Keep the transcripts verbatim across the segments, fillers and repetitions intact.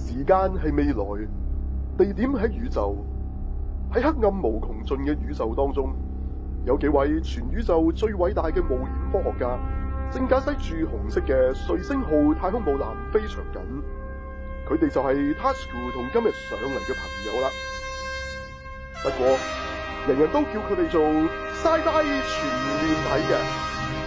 時間係未來，地點喺宇宙，喺黑暗無窮盡嘅宇宙當中，有幾位全宇宙最偉大嘅冒險科學家，正駕駛住紅色嘅瑞星號太空母艦飛翔緊。佢哋就係 Tasuku 同今日上嚟嘅朋友啦。不過，人人都叫佢哋做 Sci-Fi 全面睇嘅。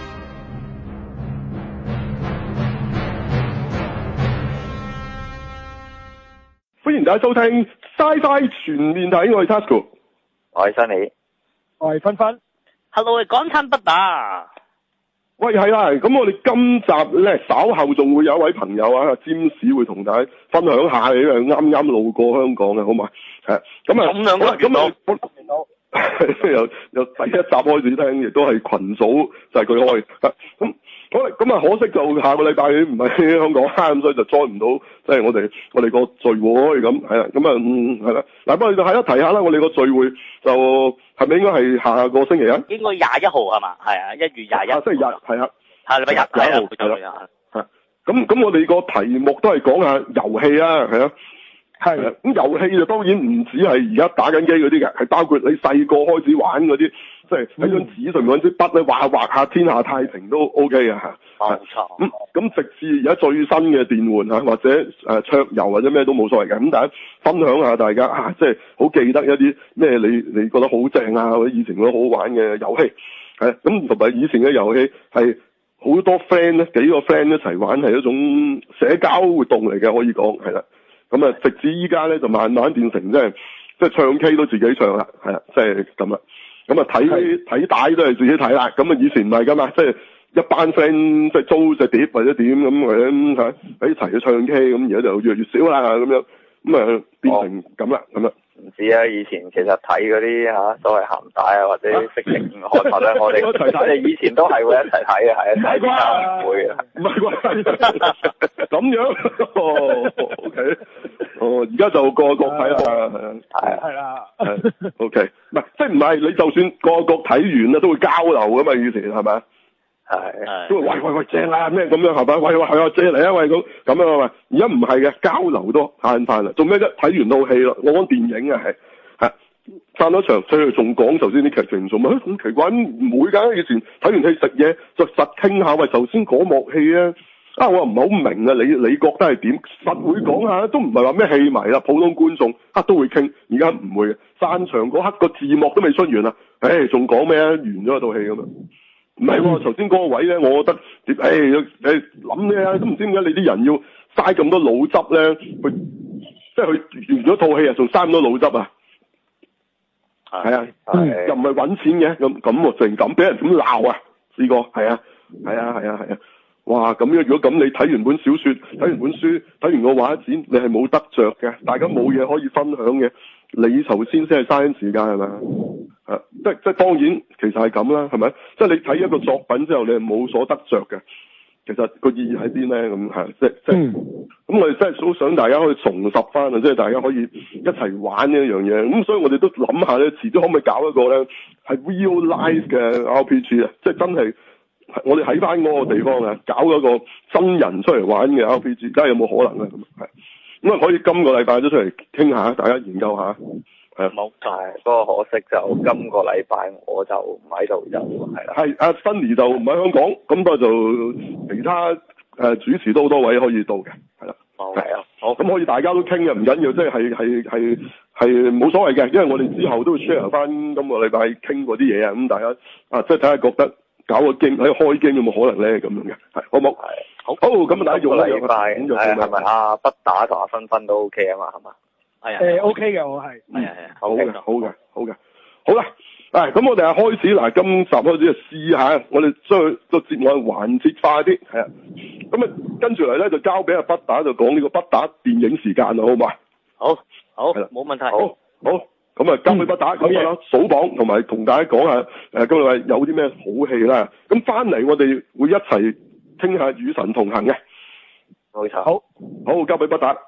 歡迎大家收聽 Sci-Fi 全面睇，我係 Tasuku， 我係 Sunny， 我係芬芬。 Hello， 港產不打。 喂，係啦，咁我哋今集咧稍後仲會有一位朋友啊，詹士會同大家分享下，因為啱啱路過香港嘅，好嘛？係咁啊， 咁兩個咁啊，由由第一集開始聽，亦都係群組就係佢開。咁好啦，咁啊，可惜就下個禮拜唔係喺香港，咁所以就 join 唔到，即係我哋我哋個聚會咁係啦。咁啊，嗯係啦。嗱，不過就係一提下啦，我哋個聚會就係咪應該係下個星期啊？ 應該廿一號係嘛？係啊，一月廿一。 啊，星期日係啊。 係禮拜日係啦， 係啦。係。咁咁，我哋個題目都係講下遊戲啊，係啊。係。咁遊戲就當然唔止係而家打緊機嗰啲嘅，係包括你細個開始玩嗰啲，即係喺張紙上面揾支筆咧畫下畫下天下太平都 OK 嘅嚇。 冇錯。 咁咁直至而家最新嘅電玩嚇，或者誒桌遊或者咩都冇所謂嘅。咁大家分享下大家啊，即係好記得一啲咩你你覺得好正啊，或者以前覺得好玩嘅遊戲。係咁同埋以前嘅遊戲係好多 friend 咧，幾個 friend 一齊玩係一種社交活動嚟嘅，可以講係啦。咁啊，直至依家咧就慢慢變成即係即係唱 K 都自己唱啦，係啊，即係咁啦。咁啊睇睇帶都係自己睇啦。咁啊以前唔係噶嘛，即係一班 friend 即係租隻碟或者點咁或者嚇喺一齊去唱 K，咁而家就越嚟越少啦咁樣，咁啊變成咁啦咁啦。 唔知啊，以前其實睇嗰啲嚇所謂鹹帶啊或者色情刊物咧，我哋我哋以前都係會一齊睇嘅，係啊，睇下唔會嘅， 唔係啩？咁樣哦 ，OK，哦，而家就個個睇啦，係啊， 係啦 ，OK，唔係即係唔係你就算個個睇完啦，都會交流噶嘛，以前係咪？ 係， 都會喂喂喂正啊咩咁樣係咪？喂喂係啊借嚟啊喂咁咁樣係咪？而家唔係嘅，交流都慳翻啦。做咩啫？睇完套戲咯，我講電影啊係係散咗場，所以仲講頭先啲劇情做咩？咁奇怪唔會㗎，以前睇完戲食嘢就實傾下喂，頭先嗰幕戲啊，啊我又唔係好明啊，你你覺得係點？實會講下，都唔係話咩戲迷啦，普通觀眾啊都會傾。而家唔會嘅，散場嗰刻個字幕都未出完啊，誒仲講咩啊？完咗套戲咁啊！唔係喎，頭先嗰個位咧，我覺得，誒誒諗咩啊？都唔知點解你啲人要嘥咁多腦汁咧，去即係佢完咗套戲啊，仲嘥咁多腦汁啊？係啊，又唔係揾錢嘅，咁咁喎，成咁俾人咁鬧啊！試過，係啊，係啊，係啊，係啊，哇！咁樣如果咁，你睇完本小説，睇完本書，睇完個畫展，你係冇得着嘅，大家冇嘢可以分享嘅，你頭先先係嘥時間係咪？啊，即即當然，其實係咁啦，係咪？即係你睇一個作品之後，你係冇所得着嘅。其實個意義喺邊咧？咁係即即咁，嗯、我哋真係好想大家可以重拾翻啊！即係大家可以一齊玩呢一樣嘢。咁所以我哋都諗下咧，遲啲可唔可以搞一個咧係 real life 嘅 R P G 啊？即係真係我哋喺翻嗰個地方啊，搞一個真人出嚟玩嘅 R P G，睇下有冇可能咧？咁係咁啊，可以今個禮拜都出嚟傾下，大家研究下。係冇係，不過可惜就今個禮拜我就唔喺度就係啦。係阿 Sunny 就唔喺香港，咁不過就其他誒、呃、主持都好多位可以到嘅，係啦。 好係啊， 好咁可以大家都傾嘅，唔緊要，即係係係係係冇所謂嘅，因為我哋之後都會 share 翻今個禮拜傾嗰啲嘢啊，咁大家啊即係睇下覺得搞個 game 喺開 game 有冇可能咧咁樣嘅，係好冇？好，好咁大家用啦， 禮拜咁就係咪阿不打同阿芬芬都 OK 啊嘛，係嘛？ 係啊， 誒 OK 嘅，我係， 係啊係啊， 好嘅，好嘅，好嘅，好啦，誒咁我哋啊開始嗱，今集開始就試下，我哋將佢個節目環節化啲，係啊，咁啊跟住嚟咧就交俾阿不打就講呢個不打電影時間啊，好嘛？ 好，好， 係啦， 冇問題， 好，好，咁啊交俾不打咁啊數榜同埋同大家講下誒今日有啲咩好戲啦，咁翻嚟我哋會一齊傾下與神同行嘅， 冇錯， 好， 好交俾不打。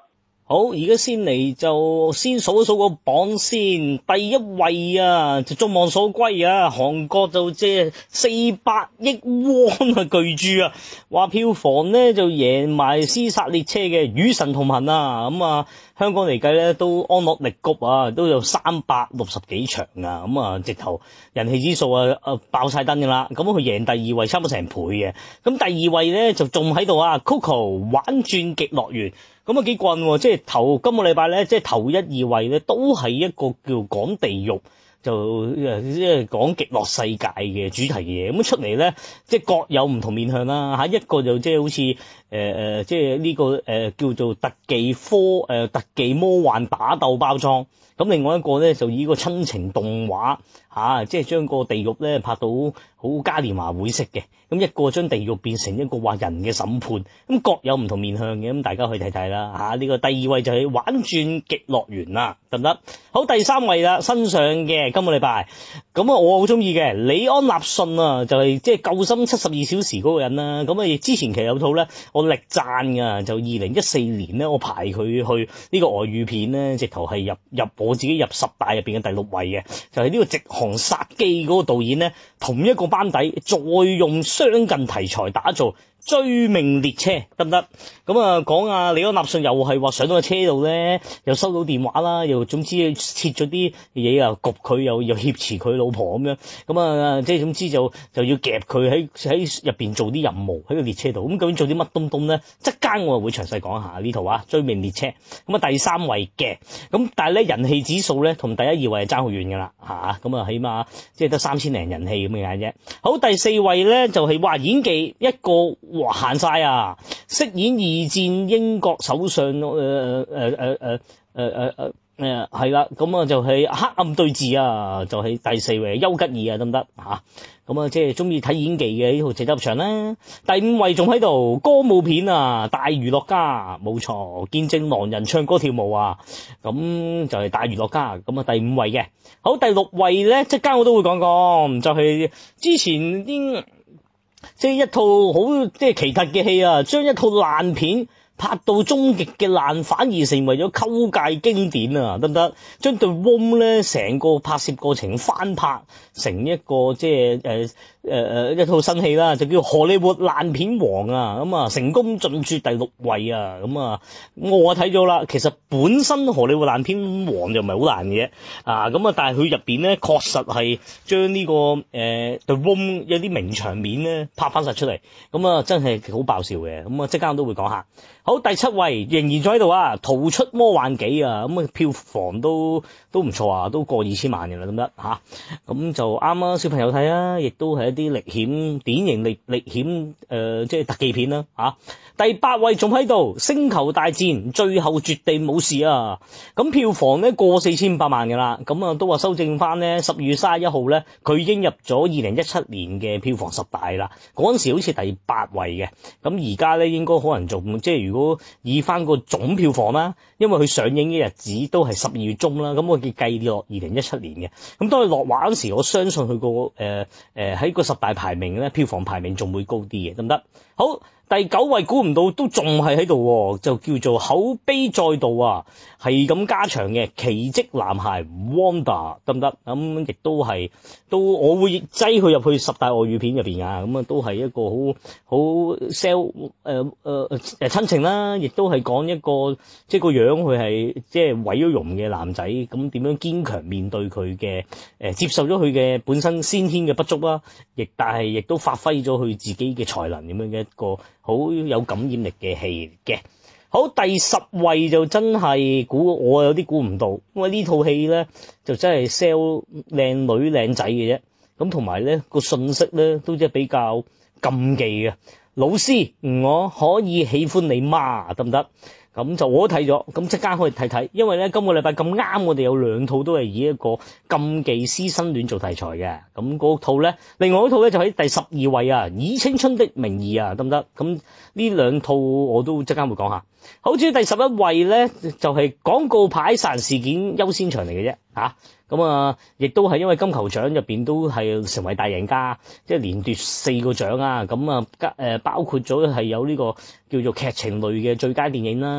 好，而家先嚟就先數一數個榜先，第一位啊就眾望所歸啊，韓國就即係四百億圜啊巨著啊，話票房呢就贏埋《屍殺列車》嘅《與神同行》啊，咁啊香港嚟計咧都安樂力谷啊，都有三百六十幾場啊，咁啊直頭人氣指數啊啊爆晒燈噶啦，咁佢贏第二位差唔多成倍嘅，咁第二位咧就仲喺度啊 Coco 玩轉極樂園。咁啊幾棍喎！即係頭今個禮拜咧，即係頭一二位咧，都係一個叫講地獄，就即係講極樂世界嘅主題嘅嘢。咁出嚟咧，即係各有唔同面向啦嚇。一個就即係好似誒誒，即係呢個誒、呃、叫做特技科誒、呃、特技魔幻打鬥包裝。咁另外一個咧就以個親情動畫嚇、啊，即係將個地獄咧拍到好嘉年華會式嘅。咁一個將地獄變成一個話人嘅審判，咁各有唔同面向嘅，咁大家去睇睇啦嚇。呢個第二位就係玩轉極樂園啦，得唔得？好，第三位啦，新上嘅今個禮拜，咁啊我好中意嘅李安納遜啊，就係即係救心七十二小時嗰個人啦。咁啊之前其實有套咧，我力讚㗎，就二零一四年咧，我排佢去呢個外語片咧，直頭係入入我自己入十大入邊嘅第六位嘅，就係呢個直航殺機嗰個導演咧，同一個班底再用相近題材打造追命列車，得唔得？咁啊講啊李安納遜又係話上到個車度咧，又收到電話啦，又總之切咗啲嘢啊，焗佢又又挾持佢老婆咁樣，咁啊即係總之就就要夾佢喺喺入邊做啲任務喺個列車度，咁究竟做啲乜東東咧？即間我會詳細講下呢套啊追命列車。咁啊第三位嘅，咁但係咧人氣指數咧同第一二位係爭好遠噶啦嚇，咁啊起碼即係得三千零人氣咁嘅啫。好，第四位咧就係、是、話演技一個。哇行晒啊！飾演二戰英國首相誒誒誒誒誒誒誒誒誒係啦，咁啊就係黑暗對峙啊，就係、是、第四位丘吉爾啊，得唔得嚇？咁啊即係中意睇演技嘅呢套值得入場啦。第五位仲喺度歌舞片啊，大娛樂家冇錯，見證狼人唱歌跳舞啊，咁就係大娛樂家。咁啊第五位嘅，好第六位咧，即間我都會講講，就係、是、之前啲。即係一套好即係奇特嘅戲啊，將一套爛片拍到終極嘅爛，反而成為咗溝界經典啊，得唔得？將對 Room 咧成個拍攝過程翻拍成一個即係誒誒誒一套新戲啦，就叫荷里活爛片王啊，咁啊成功進駐第六位啊，咁啊我睇咗啦，其實本身荷里活爛片王就唔係好難嘅啊，咁啊但係佢入邊咧確實係將呢個誒對 Room 有啲名場面咧拍翻晒出嚟，咁啊真係好爆笑嘅，咁啊即刻我都會講下。好，第七位仍然仲喺度啊，逃出魔幻幾啊，咁啊票房都都唔錯啊，都過二千萬嘅啦，得唔得吓？咁就啱啊，小朋友睇啊，亦都係一啲歷險典型歷歷險誒、呃，即係特技片啦吓。啊第八位仲喺度，星球大戰最後絕地武士啊！咁票房咧過四千五百萬㗎啦，咁啊都話修正翻咧，十二月三十一號咧，佢已經入咗二零一七年嘅票房十大啦。嗰陣時好似第八位嘅，咁而家咧應該可能仲即係如果以翻個總票房啦，因為佢上映嘅日子都係十二月中啦，咁我計計落二零一七年嘅，咁當佢落畫嗰陣時，我相信佢個誒誒喺個十大排名咧，票房排名仲會高啲嘅，得唔得？好。第九位估唔到都仲係喺度，就叫做口碑再度啊，係咁加長嘅奇蹟男孩 Wanda 得唔得？咁亦都係都我會擠佢入去十大外語片入邊啊，咁啊都係一個好好 sell 誒誒誒誒親情啦，亦都係講一個即係個樣佢係即係毀咗容嘅男仔，咁點樣堅強面對佢嘅誒接受咗佢嘅本身先天嘅不足啦，亦但係亦都發揮咗佢自己嘅才能咁樣嘅一個。好有感染力嘅戲嘅，好第十位就真係估我有啲估唔到，因為呢套戲咧就真係 sell 靚女靚仔嘅啫，咁同埋咧個信息咧都即係比較禁忌嘅。老師，我可以喜歡你嗎？得唔得？咁就我都睇咗，咁即刻可以睇睇，因為咧今個禮拜咁啱，我哋有兩套都係以一個禁忌師生戀做題材嘅，咁嗰套咧，另外嗰套咧就喺第十二位啊，以青春的名義啊，得唔得？咁呢兩套我都即刻會講下。好似第十一位咧，就係、是、廣告牌殺人事件優先場嚟嘅啫，吓、啊。咁啊，亦都係因為金球獎入邊都係成為大贏家，即係連奪四個獎啊！咁啊，誒包括咗係有呢個叫做劇情類嘅最佳電影啦，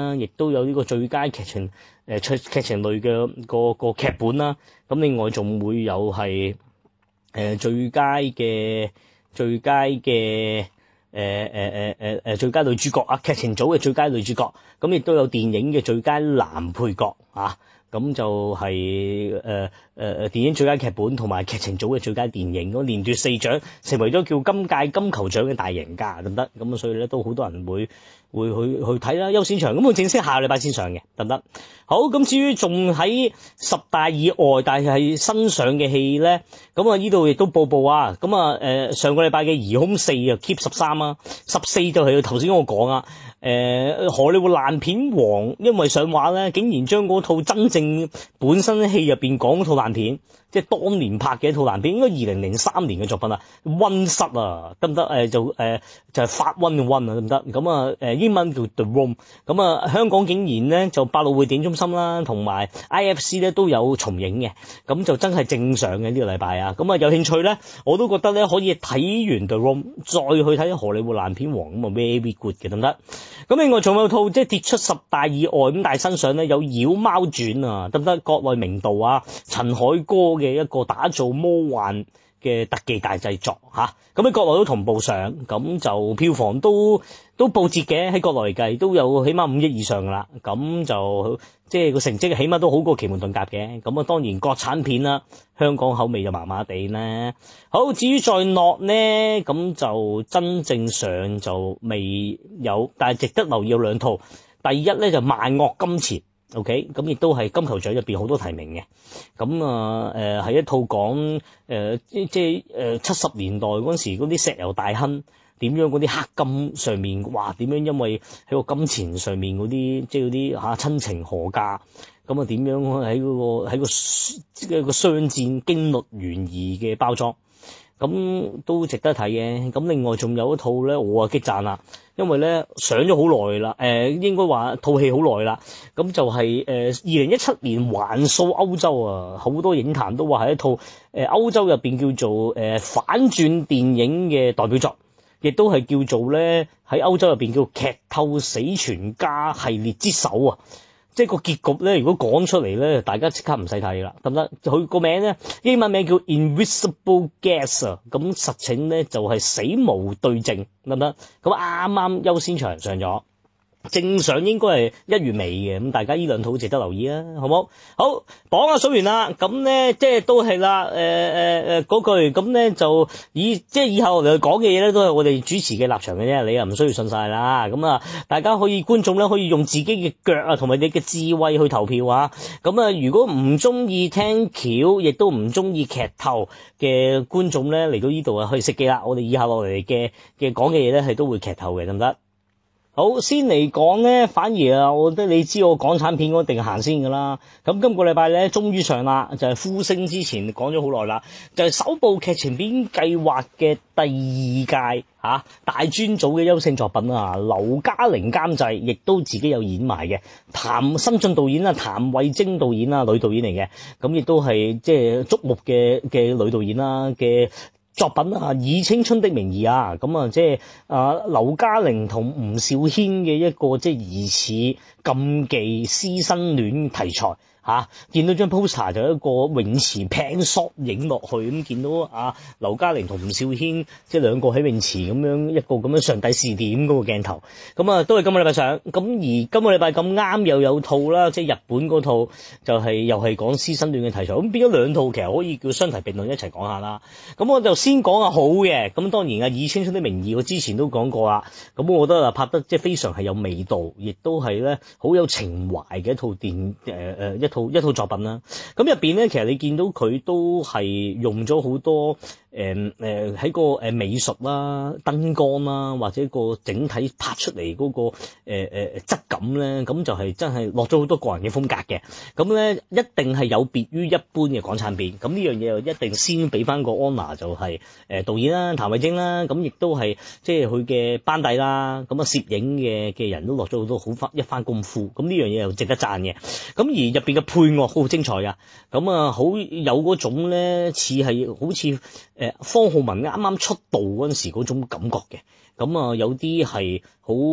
啦，亦都有呢個最佳劇情誒劇劇情類嘅個個劇本啦。咁另外仲會有係誒、呃、最佳嘅最佳嘅誒誒誒誒誒最佳女主角啊，劇情組嘅最佳女主角，咁亦都有電影嘅最佳男配角啊。咁就係誒誒誒電影最佳劇本同埋劇情組嘅最佳電影，咁連奪四獎，成為咗叫今屆金球獎嘅大贏家，得唔得？咁啊，所以咧都好多人會會去去睇啦，優先場。咁佢正式下個禮拜先上嘅，得唔得？好，咁至於仲喺十大以外，但係係新上嘅戲咧，咁啊呢度亦都報報啊。咁啊誒上個禮拜嘅《疑兇四》啊 Keep 十三啊，十四就係頭先我講啊。誒、呃、荷里活爛片王，因為上畫咧，竟然將嗰套真正本身戲入邊講嗰套爛片，即係當年拍嘅一套爛片，應該二零零三年嘅作品啊，溫室啊，得唔得？誒就誒、呃、就係、是、發瘟嘅瘟啊，得唔得？咁啊誒英文叫 The Room， 咁啊香港竟然咧就百老匯電影中心啦，同埋 I F C 咧都有重映嘅，咁就真係正常嘅呢個禮拜啊。咁啊有興趣咧，我都覺得咧可以睇完 The Room 再去睇荷里活爛片王，咁啊 very good 嘅，得唔得？咁另外仲有套即係跌出十大以外咁，但係新上咧有《妖貓傳》啊，得唔得？國內名導啊，陳凱歌嘅一個打造魔幻嘅特技大製作嚇，咁喺國內都同步上，咁就票房都都報捷嘅，喺國內嚟計都有起碼五億以上噶啦，咁就即係個成績起碼都好過奇門遁甲嘅，咁啊當然國產片啦，香港口味就麻麻地咧。好，至於再落呢，咁就真正上就未有，但係值得留意有兩套，第一咧就《萬惡金錢》。OK， 咁亦都係金球獎入邊好多提名嘅，咁啊誒係一套講誒、呃、即係誒七十年代嗰陣時嗰啲石油大亨點樣嗰啲黑金上面，哇點樣因為喺個金錢上面嗰啲即係嗰啲嚇親情何價，咁啊點樣喺嗰個喺個一個商戰驚慄懸疑嘅包裝。咁都值得睇嘅。咁另外仲有一套咧，我啊激讚啦，因為咧上咗好耐啦，誒、呃、應該話套戲好耐啦。咁就係誒二零一七年橫掃歐洲啊，好多影壇都話係一套誒歐洲入邊叫做誒、呃、反轉電影嘅代表作，亦都係叫做咧喺歐洲入邊叫劇透死全家系列之首啊。即係個結局咧，如果講出嚟咧，大家即刻唔使睇啦，得唔得？佢個名咧，英文名叫 Invisible Guest 啊，咁實情咧就係死無對證，得唔得？咁啱啱優先場上咗。正常應該係一月尾嘅，咁大家呢兩套值得留意啊，好冇？好，榜啊數完啦，咁咧即係都係啦，誒誒誒嗰句，咁咧就以即係以後我哋講嘅嘢咧，都係我哋主持嘅立場嘅啫，你又唔需要信晒啦。咁啊，大家可以觀眾咧可以用自己嘅腳啊，同埋你嘅智慧去投票啊。咁啊，如果唔中意聽橋，亦都唔中意劇透嘅觀眾咧，嚟到呢度啊，可以熄機啦。我哋以後落嚟嘅嘅講嘅嘢咧，係都會劇透嘅，得唔得？好，先嚟講咧，反而啊，我覺得你知我港產片嗰定行先噶啦。咁今個禮拜咧，終於上啦，就係、是、呼聲之前講咗好耐啦，就係、是、首部劇情片計劃嘅第二屆嚇、啊、大專組嘅優勝作品啊，劉嘉玲監製，亦都自己有演埋嘅，譚新晉導演啊，譚慧晶導演啊，女導演嚟嘅，咁亦都係即係矚目嘅嘅女導演啦嘅。作品啊，以青春的名義啊，咁啊，即係啊，劉嘉玲同吳兆軒嘅一個即係疑似禁忌師生戀題材嚇、啊，見到張 poster 就一個泳池 pan shot 影落去，咁見到啊，劉嘉玲同吳兆軒即係兩個喺泳池咁樣一個咁樣上帝視點嗰個鏡頭，咁啊都係今個禮拜上，咁而今個禮拜咁啱又有套啦，即係日本嗰套就係、是、又係講師生戀嘅題材，咁變咗兩套其實可以叫相提並論一齊講下啦，咁我就先講下好嘅，咁當然啊，以青春的名義我之前都講過啦，咁我覺得啊拍得即係非常係有味道，亦都係咧好有情懷嘅一套電誒誒、呃、一套一套作品啦。咁入邊咧，其實你見到佢都係用咗好多誒誒喺個誒美術啦、燈光啦，或者個整體拍出嚟嗰、那個誒誒、呃、質感咧，咁就係真係落咗好多個人嘅風格嘅。咁咧一定係有別於一般嘅港產片。咁呢樣嘢又一定先俾翻個 honor 就係、是、誒導演啦、譚慧晶啦，咁亦都係即係佢嘅班底啦。咁啊攝影嘅嘅人都落咗好多好翻一番功夫。咁呢樣嘢又值得讚嘅。咁而入邊嘅配樂好精彩啊！咁啊好有嗰種咧似係好似誒、呃、方浩文啱啱出道嗰陣時嗰種感覺嘅。咁啊有啲係好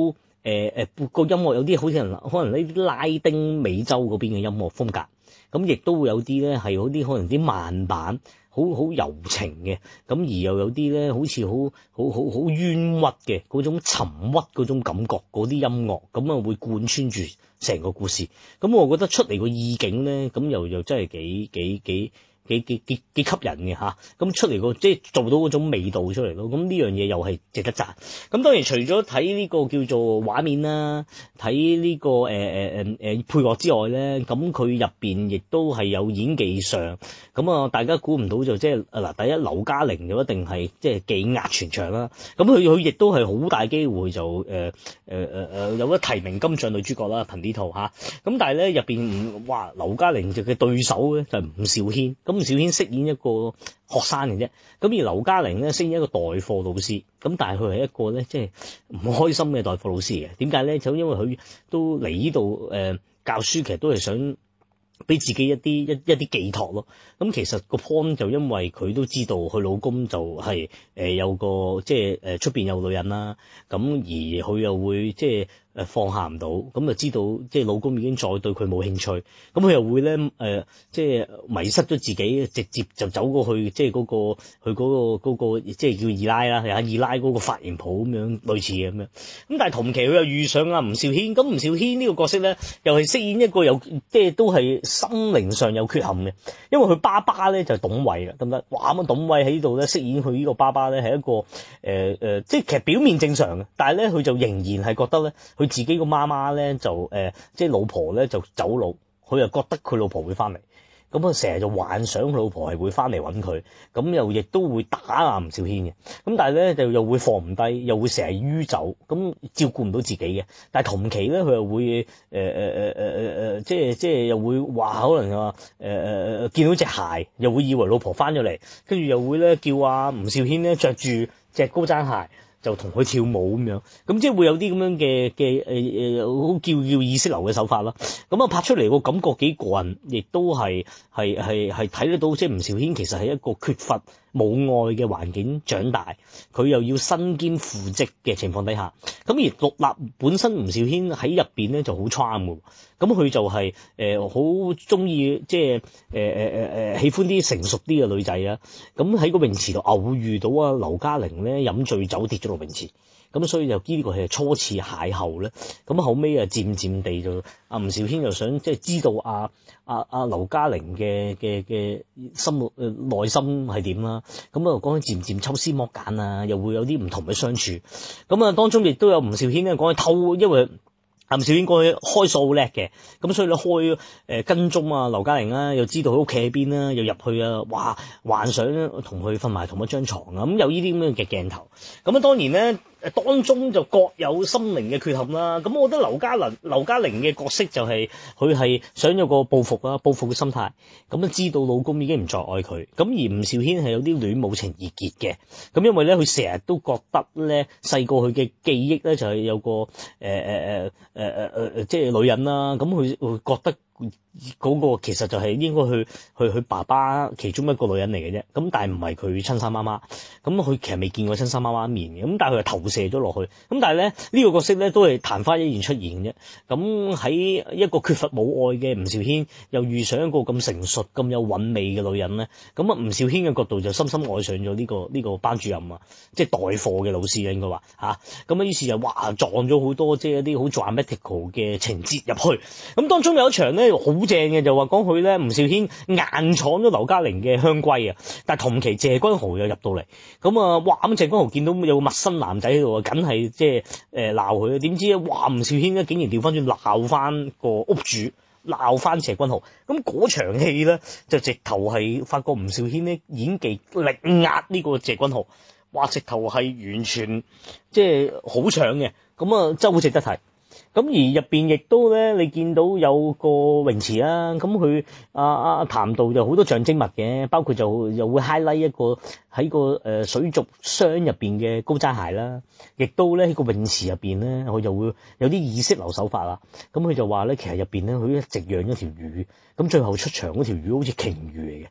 誒誒個音樂有啲好似人可能呢啲拉丁美洲嗰邊嘅音樂風格，咁亦都會有啲咧係嗰啲可能啲慢板。好好柔情嘅，咁而又有啲咧，好似好好好好冤屈嘅嗰種沉鬱嗰種感覺，嗰啲音樂咁啊會貫穿住成個故事。咁我覺得出嚟個意境咧，咁又又真係幾幾幾幾幾幾幾吸引嘅嚇。咁出嚟個即係做到嗰種味道出嚟咯。咁呢樣嘢又係值得讚。咁當然除咗睇呢個叫做畫面啦，睇呢個誒誒誒誒配樂之外咧，咁佢入邊亦都係有演技上。咁啊，大家估唔到就即係嗱，第一劉嘉玲就一定係即係技壓全場啦。咁佢佢亦都係好大機會就誒誒誒誒有得提名金像女主角啦，憑呢套嚇。咁但係咧入邊哇，劉嘉玲就嘅對手咧就係吳兆軒。咁吳兆軒飾演一個學生嘅啫。咁而劉嘉玲咧飾演一個代課老師。咁但係佢係一個咧即係唔開心嘅代課老師嘅。點解咧？就因為佢都嚟呢度誒教書，其實都係想俾自己一啲一一啲寄託咯。咁其實個 point 就因為佢都知道佢老公就係誒有個即係誒出邊有女人啦。咁而佢又會即係誒放下唔到，咁就知道即係老公已經再對佢冇興趣。咁佢又會咧誒、呃、即係迷失咗自己，直接就走過去即係嗰、嗰個佢嗰、嗰個嗰、嗰個即係叫二奶啦，係啊二奶嗰個髮型鋪咁樣類似嘅咁樣。咁但係同期佢又遇上啊吳兆軒。咁吳兆軒呢個角色咧，又係飾演一個有即係都係心靈上有缺陷嘅，因為佢爸爸咧就係、董偉啦，得唔得？哇咁董偉喺呢度咧飾演佢呢個爸爸咧係一個誒誒、呃呃，即係其實表面正常嘅，但係咧佢就仍然係覺得咧。佢自己個媽媽咧就誒、呃，即係老婆咧就走佬，佢又覺得佢老婆會翻嚟，咁啊成日就幻想佢老婆係會翻嚟揾佢，咁又亦都會打啊吳兆軒嘅，咁但係咧就又會放唔低，又會成日酗酒，咁照顧唔到自己嘅。但係同期咧佢又會誒誒誒誒誒誒，即係即係又會話可能話誒誒誒見到隻鞋，又會以為老婆翻咗嚟，跟住又會咧叫阿吳兆軒咧着住隻高踭鞋。就同佢跳舞咁樣，咁即係會有啲咁樣嘅嘅誒誒好叫叫意識流嘅手法啦。咁啊拍出嚟個感覺幾過癮，亦都係係係係睇得到，即係吳兆軒其實係一個缺乏母愛嘅環境長大，佢又要身兼父職嘅情況底下，咁而獨立本身吳兆軒喺入邊咧就好 charm 嘅，咁佢就係誒好中意即係誒誒誒誒喜歡啲成熟啲嘅女仔啊，咁喺個泳池度偶遇到啊劉嘉玲咧飲醉酒跌咗落泳池。咁所以就呢個係初次邂逅咧，咁後尾啊漸漸地就阿吳兆軒就想即係知道阿阿阿劉嘉玲嘅嘅嘅心誒內心係點啦，咁啊講起漸漸抽絲剝繭啊，又會有啲唔同嘅相處，咁啊當中亦都有吳兆軒咧講起偷，因為吳兆軒過去開數好叻嘅，咁所以咧開誒、呃、跟蹤啊劉嘉玲啦，又知道佢屋企喺邊啦，又入去啊，哇幻想同佢瞓埋同一張床啊，咁有呢啲咁樣嘅鏡頭，咁啊當然咧。當中就各有心靈嘅缺陷啦，咁我覺得劉嘉玲劉嘉玲嘅角色就係佢係想有個報復啦，報復嘅心態，咁啊知道老公已經唔再愛佢，咁而吳兆軒係有啲戀母情意結嘅，咁因為咧佢成日都覺得咧細個佢嘅記憶咧就係有個誒誒誒誒誒誒即係女人啦，咁佢會覺得。嗰個其實就係應該去去佢爸爸其中一個女人嚟嘅啫，咁但係唔係佢親生媽媽，咁佢其實未見過親生媽媽面嘅，咁但係佢就投射咗落去，咁但係咧呢、呢個角色咧都係曇花一現出現嘅啫，咁喺一個缺乏母愛嘅吳兆軒又遇上一個咁成熟咁有韻味嘅女人咧，咁啊吳兆軒嘅角度就深深愛上咗呢、呢個呢、呢個班主任啊，即係代課嘅老師應該話嚇，咁啊於是就哇撞咗好多即係一啲好 dramatical 嘅情節入去，咁當中有一場咧。好正嘅就話講佢咧，吳兆軒硬闖咗劉嘉玲嘅香閨啊！但係同期謝君豪又入到嚟，咁啊哇咁謝君豪見到有個陌生男仔喺度啊，梗係即係誒鬧佢啊！點知啊哇吳兆軒咧竟然調翻轉鬧翻個屋主，鬧翻謝君豪，咁嗰場戲咧就直頭係發覺吳兆軒咧演技力壓呢個謝君豪，哇直頭係完全即係好搶嘅，咁啊真係好值得睇。咁而入邊亦都咧，你見到有個泳池啦，咁佢阿阿譚導就好多象徵物嘅，包括就又會 highlight 一個喺個誒水族箱入邊嘅高踭鞋啦，亦都咧喺個泳池入邊咧，佢就會有啲意識流手法啦。咁佢就話咧，其實入邊咧佢一直養咗條魚，咁最後出場嗰條魚好似鯨魚嚟嘅。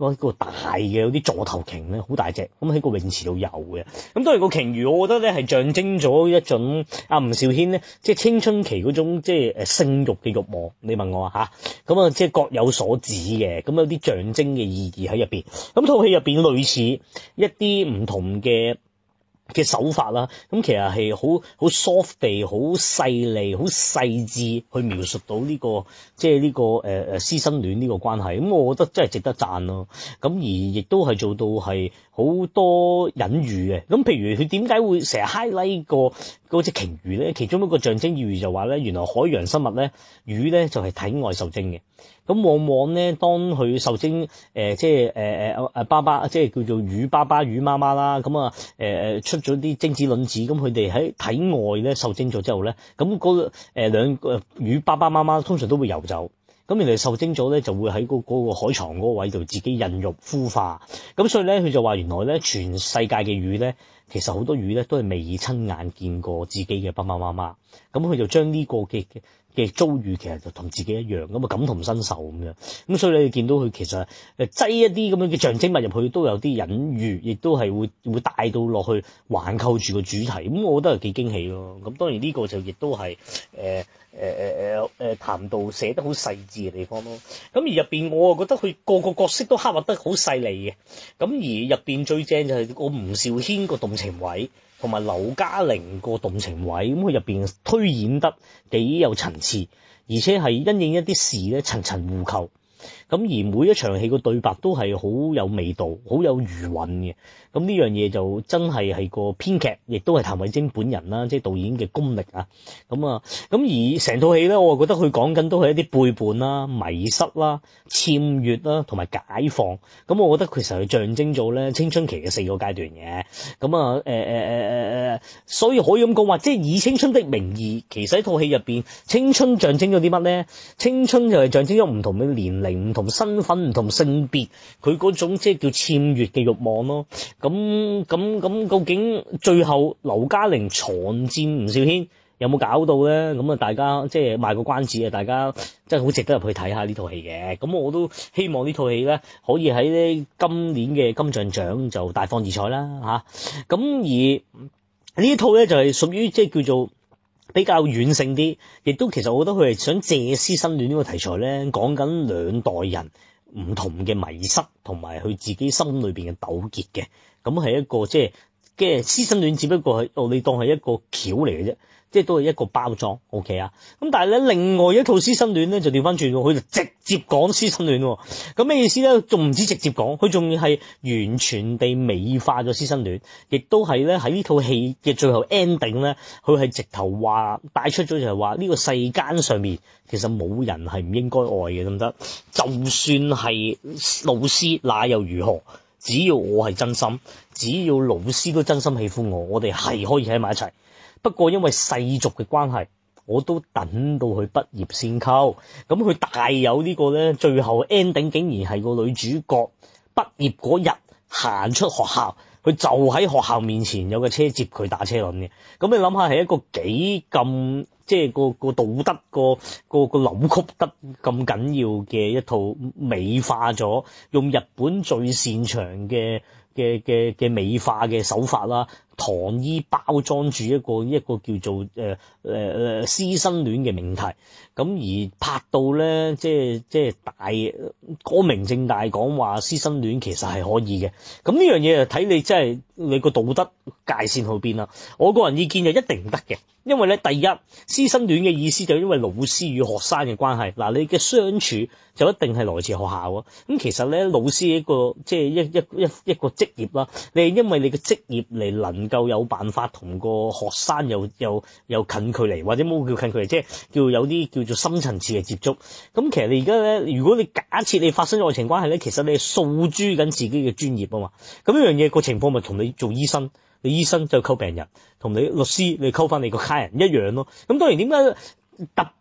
嗰個大嘅有啲座頭鯨咧，好大隻，咁喺個泳池度游嘅。咁當然個鯨魚，我覺得咧係象徵咗一種阿吳兆軒咧，即係青春期嗰種即係誒性慾嘅慾望。你問我啊嚇，咁啊即係各有所指嘅，咁有啲象徵嘅意義喺入邊。咁套戲入邊類似一啲唔同嘅嘅手法啦，咁其實係好好 soft 地、好細膩、好細緻去描述到呢、這個即係呢個誒誒師生戀呢個關係，咁我覺得真係值得讚咯。咁而亦都係做到係好多隱喻嘅。咁譬如佢點解會成日 highlight 個嗰隻鯨魚咧？其中一個象徵意義就話咧，原來海洋生物咧，魚咧就係體外受精嘅。咁往往咧，當佢受精，誒、呃、即係誒誒誒爸爸，即係叫做魚爸爸、魚媽媽啦。咁啊誒誒出咗啲精子卵子，咁佢哋喺體外咧受精咗之後咧，咁嗰誒兩個魚爸爸媽媽通常都會游走。咁人哋受精咗咧，就會喺嗰嗰個海床嗰個位度自己孕育孵化。咁所以咧，佢就話原來咧，全世界嘅魚咧，其實好多魚咧都係未親眼見過自己嘅爸爸媽媽。咁佢就將呢個嘅嘅遭遇其實就同自己一樣，咁啊感同身受咁樣。咁所以你見到佢其實誒擠一啲咁樣嘅象徵物入去，都有啲隱喻，亦都係會會帶到落去環扣住個主題。咁我覺得係幾驚喜咯。咁當然呢個就亦都係誒。呃誒誒誒誒談到寫得好細緻嘅地方咯，咁而入邊我啊覺得佢個個角色都刻畫得好細膩嘅，咁而入邊最正就係個吳兆軒個動情位，同埋劉嘉玲個動情位，咁佢入邊推演得幾有層次，而且係因應一啲事咧層層互扣，咁而每一場戲個對白都係好有味道，好有餘韻嘅。咁呢樣嘢就真係係個編劇，亦都係譚偉晶本人啦，即係導演嘅功力啊。咁啊，咁而成套戲咧，我覺得佢講緊都係一啲背叛啦、迷失啦、僭越啦，同埋解放。咁我覺得其實係象徵咗咧青春期嘅四個階段嘅。咁啊，誒誒誒誒誒，所以可以咁講話，即係以青春的名義，其實喺套戲入邊，青春象徵咗啲乜咧？青春就係象徵咗唔同嘅年齡、唔同身份、唔同性別，佢嗰種即係叫僭越嘅慾望咯。咁咁咁，究竟最後劉嘉玲藏戰吳兆軒有冇搞到咧？咁啊，大家即係賣個關子啊！大家真係好值得入去睇下呢套戲嘅。咁我都希望呢套戲咧可以喺呢今年嘅金像獎就大放異彩啦嚇。咁而呢一套咧就係屬於即係叫做比較軟性啲，亦都其實我覺得佢係想借師生戀呢個題材咧，講緊兩代人唔同嘅迷失同埋佢自己心裏邊嘅糾結嘅。咁係一個即係嘅師生戀，只不過係我哋當係一個橋嚟嘅啫，即係都係一個包裝 OK 啊。咁但係咧，另外一套師生戀咧就調翻轉，佢就直接講師生戀。咁咩意思咧？仲唔止直接講，佢仲係完全地美化咗師生戀，亦都係咧喺呢套戲嘅最後 ending 咧，佢係直頭話帶出咗就係話呢個世間上面其實冇人係唔應該愛嘅，得唔得？就算係老師，那又如何？只要我係真心，只要老師都真心喜歡我，我哋係可以喺埋一齊。不過因為世俗嘅關係，我都等到佢畢業先溝。咁佢大有呢個咧，最後 ending 竟然係個女主角畢業嗰日行出學校，佢就喺學校面前有個車接佢打車輪嘅。咁你諗下係一個幾咁即係個個道德個個個扭曲得咁緊要嘅一套美化咗，用日本最擅長嘅嘅嘅嘅美化嘅手法啦，糖衣包裝住一個一個叫做誒誒誒師生戀嘅命題，咁而拍到咧，即係即係大光明正大講話師生戀其實係可以嘅。咁呢樣嘢就睇你真係你個道德界線去邊啦。我個人意見就一定唔得嘅，因為咧第一師生戀嘅意思就因為老師與學生嘅關係，嗱你嘅相處就一定係來自學校啊。咁其實咧老師一個即係一一一一個職業啦，你係因為你嘅職業嚟能夠有辦法同個學生又又又近距離，或者冇叫近距離，即係叫有啲叫做深層次嘅接觸。咁其實你而家咧，如果你假設你發生咗愛情關係咧，其實你係訴諸緊自己嘅專業啊嘛。咁呢樣嘢個情況咪同你做醫生，你醫生就溝病人，同你律師你溝翻你個客人一樣咯。咁當然點解特別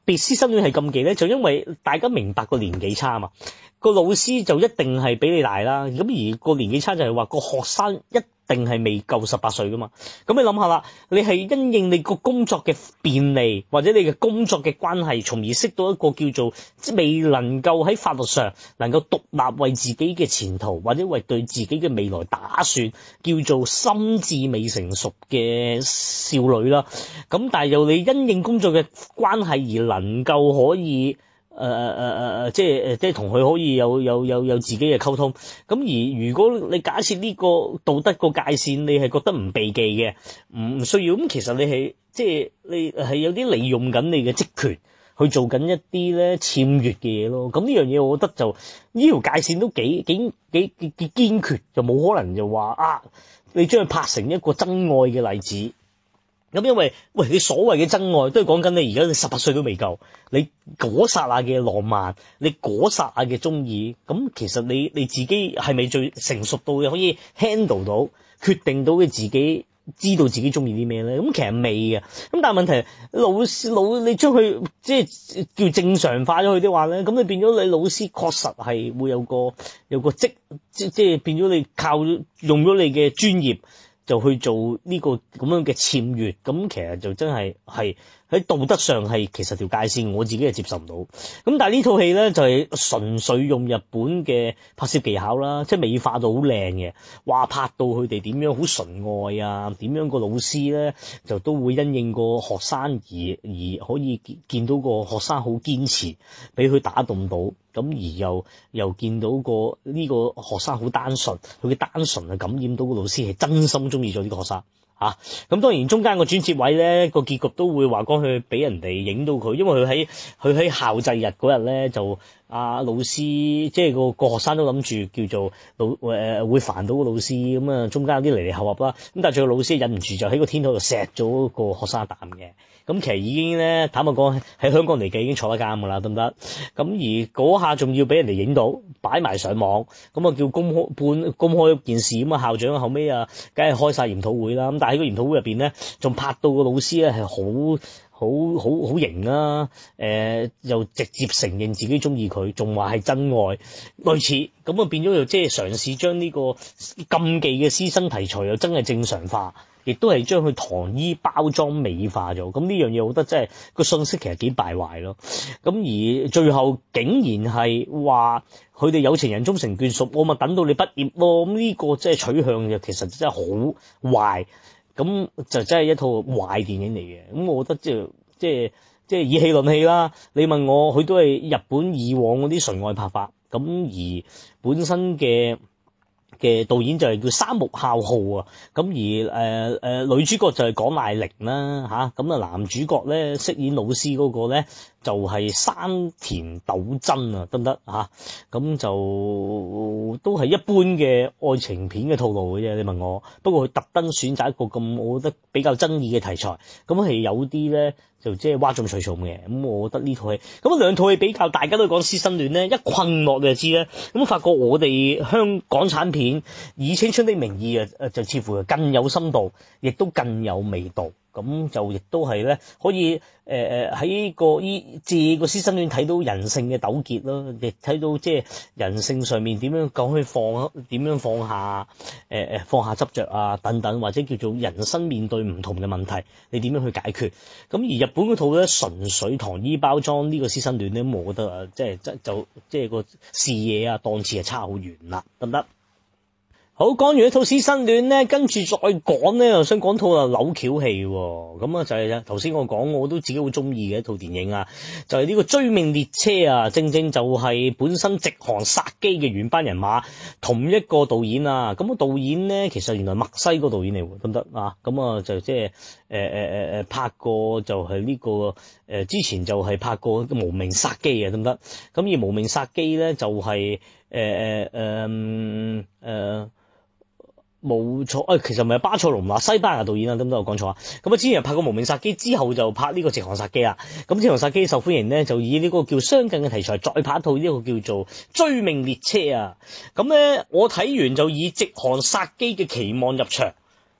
別師生戀係禁忌咧？就因為大家明白個年紀差嘛，個老師就一定係比你大啦。咁而個年紀差就係話個學生一定係未夠十八歲噶嘛。咁你諗下啦，你係因應你個工作嘅便利或者你嘅工作嘅關係，從而識到一個叫做即未能夠喺法律上能夠獨立為自己嘅前途或者為對自己嘅未來打算，叫做心智未成熟嘅少女啦。咁但係由你因應工作嘅關係而能夠可以誒誒誒誒，即係誒即係同佢可以有有有有自己嘅溝通。咁而如果你假設呢個道德個界線你係覺得唔避忌嘅，唔需要，咁其實你係即係你係有啲利用緊你嘅職權去做緊一啲咧僭越嘅嘢咯。咁呢樣嘢我覺得就呢條界線都幾幾幾幾幾堅決，就冇可能就話啊你將佢拍成一個真愛嘅例子。咁因為喂你所謂嘅真愛都係講緊你而家你十八歲都未夠，你嗰剎那嘅浪漫，你嗰剎那嘅中意，咁其實你你自己係咪最成熟到可以 handle 到，決定到嘅自己知道自己中意啲咩咧？咁其實未嘅。咁但係問題老師老你將佢即係叫正常化咗佢的話咧，咁你變咗你老師確實係會有個有個職即即係變咗你靠用咗你嘅專業就去做呢個咁樣嘅僭越，咁其實就真係係喺道德上係其實條界線我自己係接受唔到。咁但係呢套戲咧就係純粹用日本嘅拍攝技巧啦，即係美化到好靚嘅，話拍到佢哋點樣好純愛啊，點樣個老師咧就都會因應個學生而而可以見到個學生好堅持，俾佢打動到，咁而又又見到個呢個學生好單純，佢嘅單純係感染到個老師係真心中意咗呢個學生。嚇，咁、啊、當然中間個轉接位咧，個結局都會話講佢俾人哋影到佢，因為佢喺佢喺校際日嗰日咧就阿、啊、老師即係個個學生都諗住叫做老誒、呃、會煩到個老師，咁啊中間有啲離離合合啦，咁但係最後老師忍唔住就喺個天台度錫咗個學生一啖嘅。咁其實已經咧，坦白講喺香港嚟計已經坐得監㗎啦，得唔得？咁而嗰下仲要俾人哋影到，擺埋上網，咁啊叫公開半公開一件事，咁啊校長後尾啊，梗係開晒研討會啦。咁但係喺個研討會入邊咧，仲拍到個老師咧係好好好好型啊！誒、呃，又直接承認自己中意佢，仲話係真愛，類似咁啊變咗又即係嘗試將呢個禁忌嘅師生題材又真係正常化。亦都係將佢糖衣包裝美化咗，咁呢樣嘢我覺得真係個信息其實幾敗壞咯。咁而最後竟然係話佢哋有情人終成眷屬，我咪等到你畢業咯。咁呢個即係取向就其實真係好壞，咁就真係一套壞電影嚟嘅。咁我覺得即係即係即係以戲論戲啦。你問我，佢都係日本以往嗰啲純愛拍法，咁而本身嘅。嘅導演就係叫三木孝浩啊，咁而誒誒、呃呃、女主角就係廣瀨鈴啦嚇，咁啊男主角咧飾演老師嗰個咧就係、是、山田斗真啊，得唔得嚇？咁就都係一般嘅愛情片嘅套路嘅啫，你問我。不過佢特登選擇一個咁，我覺得比較爭議嘅題材，咁係有啲咧就即係嘩眾取寵嘅。咁我覺得呢套戲，咁兩套戲比較，大家都講師生戀咧，一困落你就知咧。咁發覺我哋香港產片以青春的名義啊，誒就似乎更有深度，亦都更有味道。咁就亦都係咧，可以誒誒喺個依借個師生戀睇到人性嘅糾結咯，亦睇到即係人性上面點樣講去放點樣放下誒誒、呃、放下執着啊等等，或者叫做人生面對唔同嘅問題，你點樣去解決？咁而日本嗰套咧純粹糖衣包裝呢個師生戀咧，我覺得啊，即係即就即係個視野啊檔次係差好遠啦，得唔得？好，講完一套師生戀咧，跟住再講咧，又想講套啊扭橋戲喎。咁啊就係頭先我講我都自己好中意嘅一套電影啊，就係、是、呢個追命列車啊，正正就係本身直航殺機嘅原班人馬，同一個導演啊。咁、那個導演咧其實原來墨西哥導演嚟喎，得唔得啊？咁啊就即係誒誒誒誒拍過就係呢、這個誒、呃、之前就係拍過無名殺機啊，得唔得？咁而無名殺機咧就係誒誒誒誒。冇錯，誒、哎、其實唔係巴塞隆拿西班牙導演啊，得唔得？我講錯啊。咁啊，之前拍過無名殺機，之後就拍呢個直航殺機啊。咁直航殺機受歡迎咧，就以呢個叫相近嘅題材，再拍一套呢個叫做追命列車啊。咁咧，我睇完就以直航殺機嘅期望入場，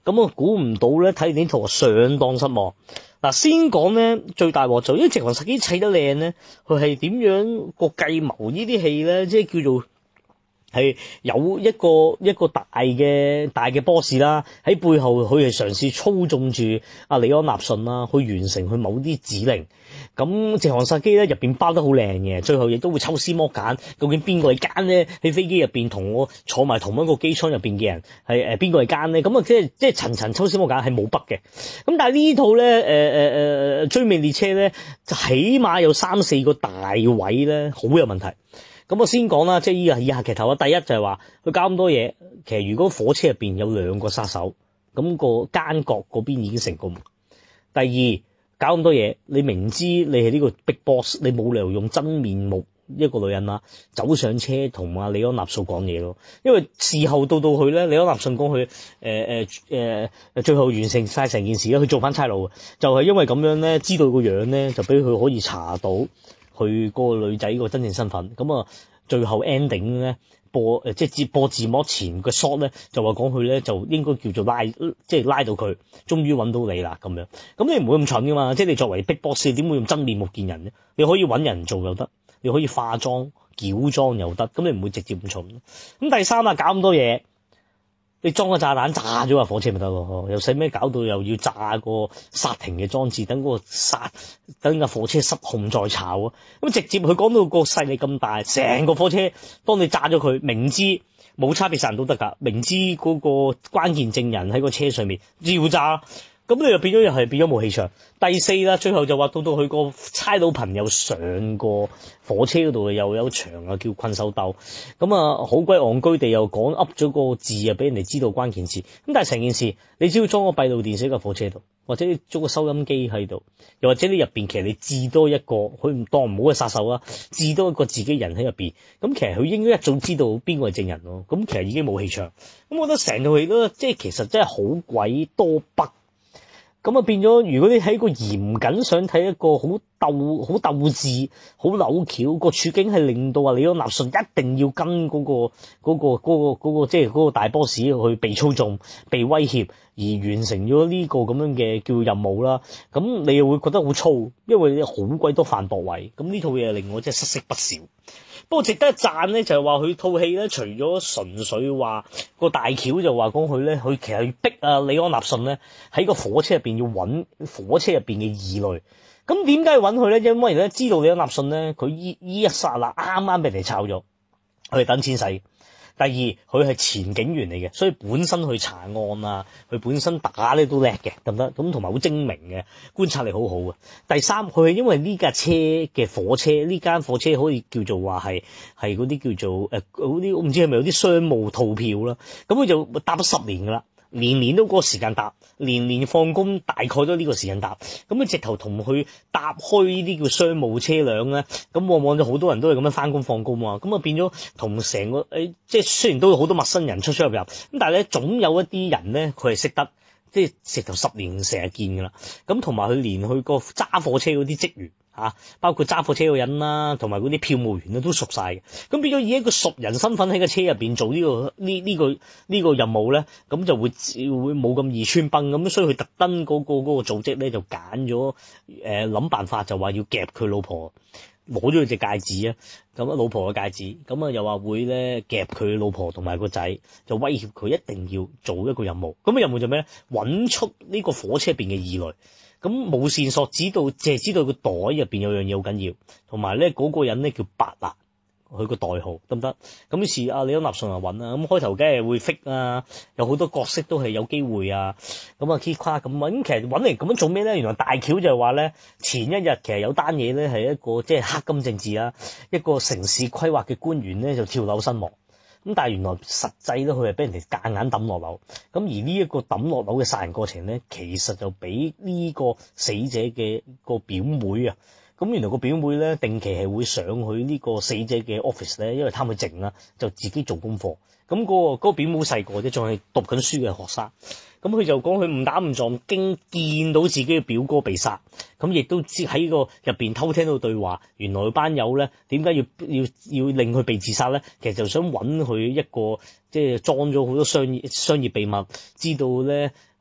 咁我估唔到咧，睇呢套相當失望。嗱，先講咧最大鑊就因為直行殺機砌得靚咧，佢係點樣個計謀呢啲戲咧，即係叫做係有一個一個大嘅大嘅 boss 啦，喺背後佢係嘗試操縱住阿李安納遜啦，去完成佢某啲指令。咁直行殺機咧入邊包得好靚嘅，最後亦都會抽絲剝繭，究竟邊個係奸咧？喺飛機入邊同我坐埋同一個機艙入邊嘅人係誒邊個係奸咧？咁啊即係即係層層抽絲剝繭係冇筆嘅。咁但係呢套咧誒誒誒追尾列車咧，就起碼有三四個大位咧，好有問題。咁我先講啦，即係依個以下劇頭啊。第一就係話佢搞咁多嘢，其實如果火車入邊有兩個殺手，咁個奸角嗰邊已經成功。第二，搞咁多嘢，你明知你係呢個 big boss，你冇理由用真面目一個女人啦，走上車同阿李安納遜講嘢咯。因為事後到到去咧，李安納遜講佢誒誒誒最後完成晒成件事咧，佢做翻差佬，就係因為咁樣咧，知道個樣咧，就俾佢可以查到佢個女仔個真正身份。咁啊，最後 ending 咧播誒即係接播字幕前個 shot 咧，就話講佢咧就應該叫做拉，即係拉到佢，終於揾到你啦咁樣。咁你唔會咁蠢噶嘛？即係你作為 big boss，點會用真面目見人咧？你可以揾人做又得，你可以化妝矯裝又得，咁你唔會直接咁蠢。咁第三啊，搞咁多嘢，你裝個炸彈炸咗架火車咪得咯？又使咩搞到又要炸個剎停嘅裝置，等嗰個剎等架火車失控再炒啊？咁直接佢講到個勢力咁大，成個火車當你炸咗佢，明知冇差別殺人都得㗎，明知嗰個關鍵證人喺個車上面照炸。咁你又變咗又係變咗冇氣場。第四啦，最後就話到到佢個差佬朋友上個火車嗰度又有場啊，叫困獸鬥。咁啊好鬼戇居地又講噏咗個字啊，俾人哋知道關鍵字。咁但係成件事，你只要裝個閉路電視喺個火車度，或者你裝個收音機喺度，又或者你入邊其實你置多一個，佢唔當唔好嘅殺手啦，置多一個自己人喺入邊。咁其實佢應該一早知道邊個係證人咯。咁其實已經冇氣場。咁我覺得成套戲都即係其實真係好鬼多筆。咁啊變咗，如果你喺個嚴謹想睇一個好鬥、好鬥智、好扭橋個處境，係令到啊李安納遜一定要跟嗰、嗰個、嗰、嗰個、嗰、嗰個、嗰個即係嗰個大 boss 去被操縱、被威脅，而完成咗呢個咁樣嘅叫任務啦。咁你又會覺得好粗，因為好鬼多犯駁位。咁呢套嘢令我真係失色不少。不過值得一讚咧，就係話佢套戲咧，除咗純粹話個大橋就話講佢咧，佢其實要逼啊李安納遜咧喺個火車入邊要揾火車入邊嘅異類。咁點解要揾佢咧？因為咧知道李安納遜咧，佢依依一剎那啱啱俾人哋炒咗，佢等錢使。第二，佢係前警員嚟嘅，所以本身去查案啊，佢本身打咧都叻嘅，得唔得？咁同埋好精明嘅，觀察力好好嘅。第三，佢係因為呢架車嘅火車，呢間火車可以叫做話係係嗰啲叫做誒嗰啲，我唔知係咪有啲商務套票啦。咁佢就搭咗十年噶啦。年年都嗰個時間搭，年年放工大概都呢個時間搭，咁佢直頭同佢搭開呢啲叫商務車輛咧，咁往往就好多人都係咁樣翻工放工啊，咁啊變咗同成個誒，即係雖然都有好多陌生人出出入入，咁但係咧總有一啲人咧佢係識得，即係直頭十年成日見噶啦，咁同埋佢連佢個揸火車嗰啲職員。嚇，包括揸火車嗰個人啦，同埋嗰啲票務員咧都熟晒嘅，咁變咗以一個熟人身份喺個車入邊做呢、呢個呢呢、呢個呢、呢個任務咧，咁就會會冇咁易穿崩咁，所以佢特登嗰個嗰、嗰個組織咧就揀咗誒諗辦法，就話要夾佢老婆，攞咗佢隻戒指啊，咁啊老婆嘅戒指，咁啊又話會咧夾佢老婆同埋個仔，就威脅佢一定要做一個任務，咁嘅任務就咩咧？揾出呢個火車入邊嘅異類。咁冇線索，知道淨係知道個袋入邊有樣嘢好緊要，同埋咧嗰個人咧叫白拿，佢個代號得唔得？咁於是阿李安納遜就揾啦，咁開頭梗係會 fit 啊，有好多角色都係有機會啊，咁啊 keep 跨咁啊，咁其實揾嚟咁樣做咩咧？原來大橋就係話咧，前一日其實有單嘢咧係一個即係黑金政治啦，一個城市規劃嘅官員咧就跳樓身亡。咁但係原來實際咧，佢係俾人哋夾硬抌落樓。咁而呢一個抌落樓嘅殺人過程咧，其實就俾呢個死者嘅個表妹啊。咁原來個表妹咧，定期係會上去呢個死者嘅 office 咧，因為貪佢靜啦，就自己做功課。咁嗰個嗰個表妹細個啫，仲係讀緊書嘅學生。咁佢就講佢誤打誤撞，經見到自己嘅表哥被殺，咁亦都知喺個入邊偷聽到對話。原來班友咧點解要要要令佢被自殺咧？其實就想揾佢一個即係裝咗好多商業商業秘密，知道咧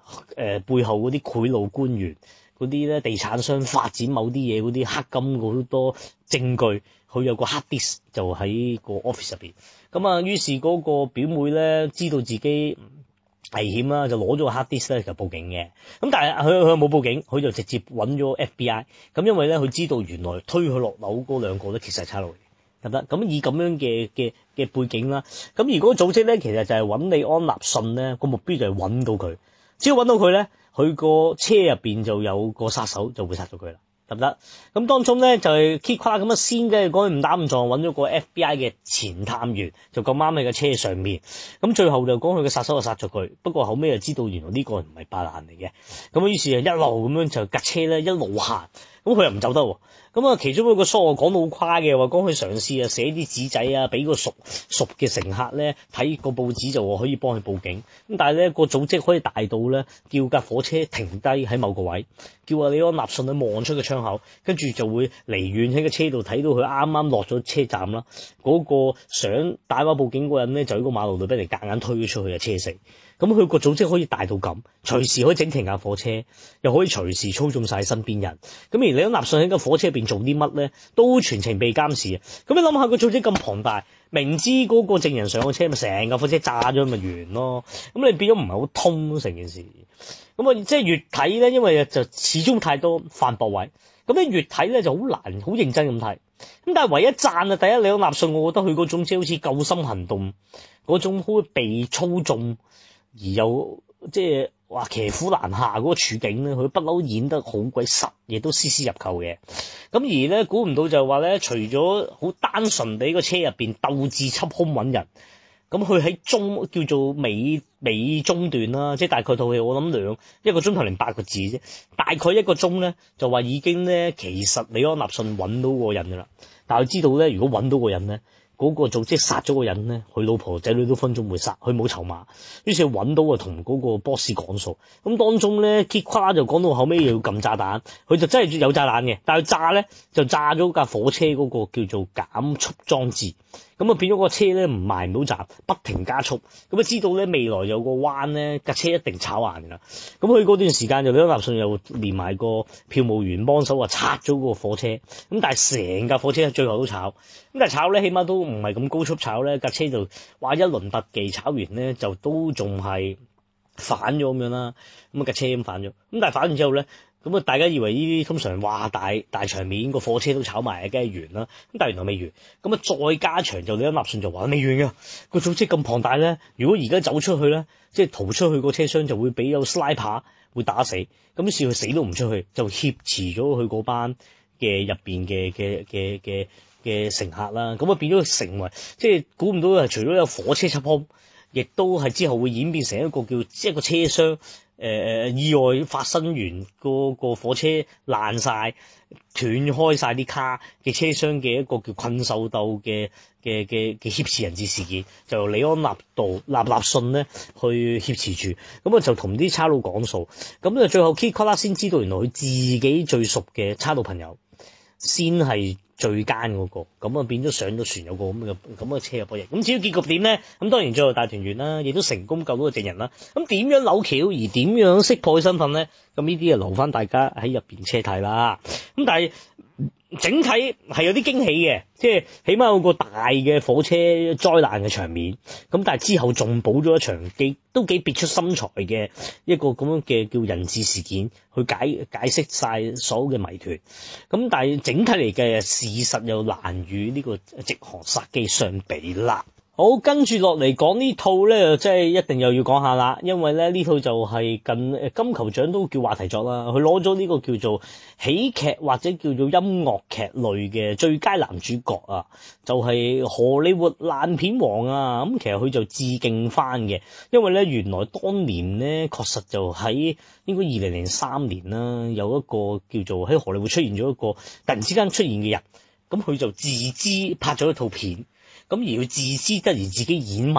呃、背後嗰啲賄賂官員。嗰啲咧地產商發展某啲嘢嗰啲黑金好多證據，佢有個 hard disk 就喺個 office 入邊。咁啊，於是嗰個表妹咧知道自己危險啦，就攞咗個 hard disk 咧就報警嘅。咁但係佢佢冇報警，佢就直接揾咗 F B I。咁因為咧佢知道原來推佢落樓嗰兩個咧其實係差佬嚟，得唔得？咁以咁樣嘅嘅嘅背景啦，咁而嗰個組織咧其實就係揾李安納遜咧，個目標就係揾到佢，只要揾到佢咧。佢個車入邊就有個殺手，就會殺咗佢啦，得唔得？咁當中咧就係 keep 跨咁啊，先嘅嗰誤打誤撞揾咗個 F B I 嘅前探員，就咁啱喺個車上面。咁最後就講佢嘅殺手就殺咗佢，不過後尾就知道原來呢個唔係白蘭嚟嘅。咁啊，於是就一路咁樣就架車咧一路行，咁佢又唔走得喎。咁啊，其中一個疏我講到好誇嘅，話講佢嘗試啊寫啲紙仔啊，俾個熟熟嘅乘客咧睇個報紙就話可以幫佢報警。咁但係咧個組織可以大到咧叫架火車停低喺某個位，叫阿李安納遜去望出個窗口，跟住就會離遠喺個車度睇到佢啱啱落咗車站啦。嗰、嗰個想打電話報警嗰人咧就喺個馬路度俾人夾硬推咗出去啊，車死。咁佢個組織可以大到咁，隨時可以整停架火車，又可以隨時操縱晒身邊人。咁而李安納遜喺個火車入邊做啲乜咧，都全程被監視啊！咁你諗下個組織咁龐大，明知嗰個證人上個車咪成架火車炸咗咪完咯？咁你變咗唔係好通成件事。咁啊，即係越睇咧，因為就始終太多犯駁位，咁你越睇咧就好難好認真咁睇。咁但係唯一讚啊，第一李安納遜，我覺得佢嗰種即係好似救心行動嗰種好被操縱。而有即係話騎虎難下嗰個處境咧，佢不嬲演得好鬼實，亦都絲絲入扣嘅。咁而咧估唔到就係話咧，除咗好單純地個車入邊鬥智緝兇揾人，咁佢喺中叫做尾尾中段啦，即係大概套戲我諗兩一個鐘頭零八個字啫，大概一個鐘咧就話已經咧其實李安納遜揾到個人噶啦，但係佢知道咧如果揾到個人咧。嗰個組織殺咗個人咧，佢老婆仔女都分鐘會殺，佢冇籌碼，於是揾到啊同嗰個 boss 講數。咁當中咧 Kit 夸就講到後尾要撳炸彈，佢就真係有炸彈嘅，但係炸咧就炸咗架火車嗰個叫做減速裝置，咁啊變咗個車咧唔埋唔到站，不停加速，咁啊知道咧未來有個彎咧架車一定炒硬㗎啦。咁佢嗰段時間就李安納遜又連埋個票務員幫手話拆咗個火車，咁但係成架火車最後都炒，咁但係炒咧起碼都唔係咁高速炒咧，架車就話一輪特技炒完咧就都仲係反咗咁樣啦，咁啊架車咁反咗，咁但係反完之後咧，咁啊大家以為呢啲通常哇大大場面個火車都炒埋梗係完啦，咁但係原來未完，咁啊再加長就李安納遜就話未完㗎，個組織咁龐大咧，如果而家走出去咧，即係逃出去個車廂就會俾有 sniper 會打死，咁於是佢死都唔出去，就挾持咗佢嗰班嘅入邊嘅嘅嘅嘅嘅乘客啦，咁啊變咗成為即係估唔到係除咗有火車緝兇，亦都係之後會演變成一個叫即係一個車廂誒誒意外發生完個個火車爛晒斷開晒啲卡嘅車廂嘅一個叫困獸鬥嘅嘅嘅嘅挾持人質事件，就由李安納度納納遜咧去挾持住，咁啊就同啲差佬講數，咁啊最後 Kit 啦先知道原來佢自己最熟嘅差佬朋友先係最奸嗰、那個，咁啊變咗上咗船有個咁嘅咁嘅車入波翼。咁至於結局點咧？咁當然最後大團圓啦，亦都成功救到個證人啦。咁點樣扭橋而點樣識破佢身份咧？咁呢啲啊留翻大家喺入邊車睇啦。咁但係整體係有啲驚喜嘅，即係起碼有個大嘅火車災難嘅場面。咁但係之後仲補咗一場幾都幾別出心裁嘅一個咁樣嘅叫人質事件，去解解釋晒所有嘅謎團。咁但係整體嚟嘅事實又難與呢個直航殺機相比啦。好，跟住落嚟講呢套咧，即係一定又要講下啦，因為咧呢套就係近誒金球獎都叫話題作啦，佢攞咗呢個叫做喜劇或者叫做音樂劇類嘅最佳男主角啊，就係荷里活爛片王啊。咁其實佢就致敬翻嘅，因為咧原來當年咧確實就喺應該二零零三年啦，有一個叫做喺荷里活出現咗一個突然之間出現嘅人，咁佢就自資拍咗一套片。咁而佢自知得而自己演埋，